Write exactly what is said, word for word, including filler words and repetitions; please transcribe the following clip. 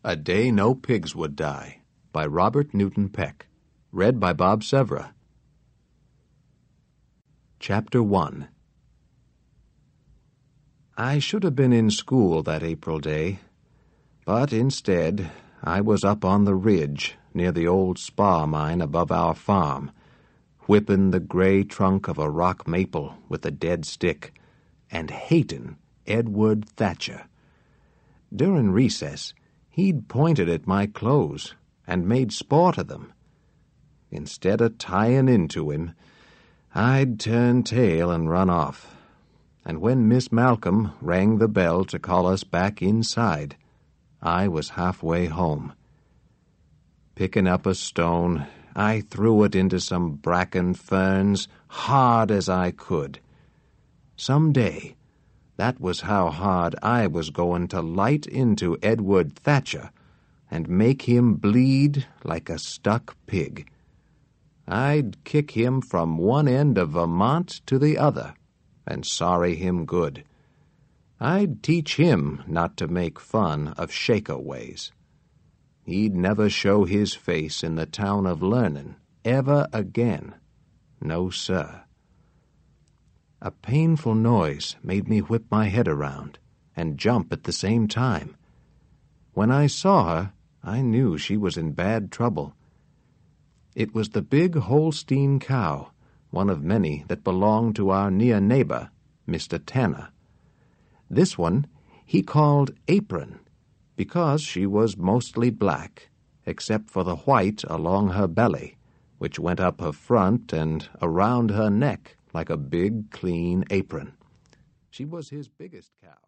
A Day No Pigs Would Die by Robert Newton Peck. Read by Bob Severa. Chapter one. I should have been in school that April day, but instead I was up on the ridge near the old spar mine above our farm, whipping the gray trunk of a rock maple with a dead stick, and hatin' Edward Thatcher. During recess, he'd pointed at my clothes and made sport of them. Instead of tying into him, I'd turn tail and run off. And when Miss Malcolm rang the bell to call us back inside, I was halfway home. Picking up a stone, I threw it into some bracken ferns hard as I could. Some day, that was how hard I was going to light into Edward Thatcher and make him bleed like a stuck pig. I'd kick him from one end of Vermont to the other, and sorry him good. I'd teach him not to make fun of Shaker ways. He'd never show his face in the town of Learning ever again. No, sir. A painful noise made me whip my head around and jump at the same time. When I saw her, I knew she was in bad trouble. It was the big Holstein cow, one of many that belonged to our near neighbor, Mister Tanner. This one he called Apron, because she was mostly black, except for the white along her belly, which went up her front and around her neck like a big, clean apron. She was his biggest cow.